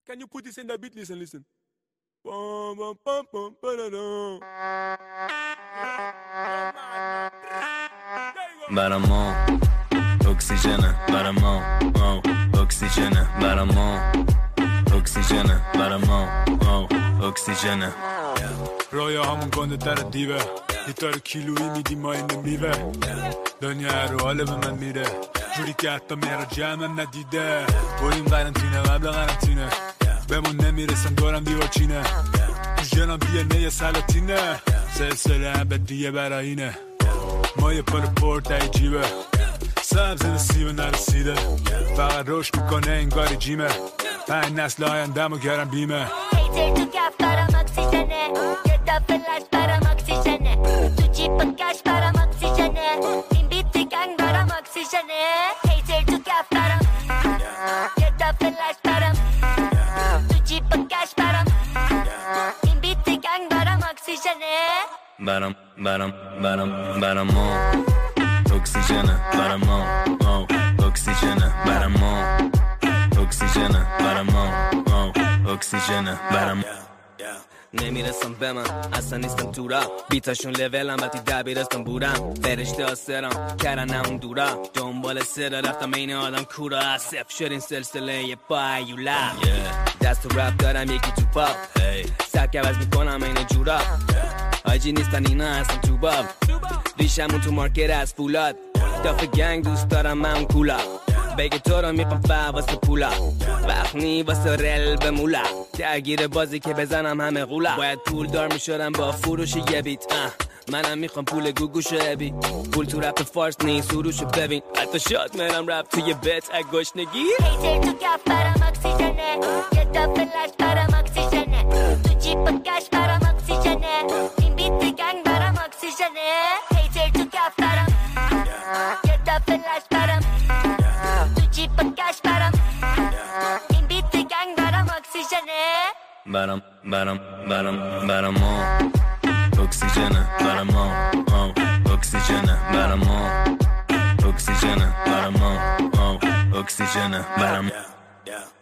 Can you put this in the beat? Listen. Bum, bum, bum, bum, ba-da-dum. برامون اکسیژنه برامون اکسیژنه برامون اکسیژنه برامون اکسیژنه رویا همون گنده در دیوه لیتر کیلویی میدیم ما این میوه دنیا رو حاله به من میره جوری که حتی میرا جمعم ندیده بریم قرنطینه قبل قرنطینه بمون نمیرسن دورم دیوارچینه تو جنام DNA سلاطینه سلسله ابدیه براینه ما یه پر تایی جیبه سبز نسیبه نرسیده فقط روش میکنه انگاری جیمه 5 نسل آینده‌مو گرم بیمه هیتر تو کف برام اکسیژنه یه دفعه لش برام اکسیژنه تو جیب کش برام اکسیژنه این بیت گنگ برام اکسیژنه هیتر تو کف برام یه دفعه لش برام تو جیب کش برام این بیت گنگ برام اکسیژنه برامون اکسیژنه برامون اکسیژنه برامون اکسیژنه برامون اکسیژنه برامون نمیرسم به من اصلا نیستم تو را بیتاشون لولم وقتی دبیرستان بودم فرشته ها سرم کردن اون دورا دنبال سر رفتم این آدم کورا صف شد این سلسله پای یولا دست تو رپ دارم یکی تو پاپ سبک عوض میکنم این جورا آجی نیستن اینا هستن تو باب ریشمون تو مارکت از فولاد داف گنگ دوست دارم من کولا بگه تو رو میپم واسه پولا وقت نی واسه رل به مولا درگیر بازی که بزنم همه غولا باید پول دار میشدم با فروش یه بیت منم میخوام پول گوگوشو ابی پول تو رپ فارس نی سروشو ببین حتی شاد میرم رپ توی بیت گشنگی هیتر تو کف برام اکسیژنه یه دفعه لش برام اکسیژنه تو جیب کش برام اکسیژنه این بیت گنگ برام اکسیژنه هیتر تو کف برام یه دفعه لش برام تو جیب کش برام این بیت گنگ برام اکسیژنه برامون اکسیژنه برامون اکسیژنه برامون اکسیژنه برامون اکسیژنه برامون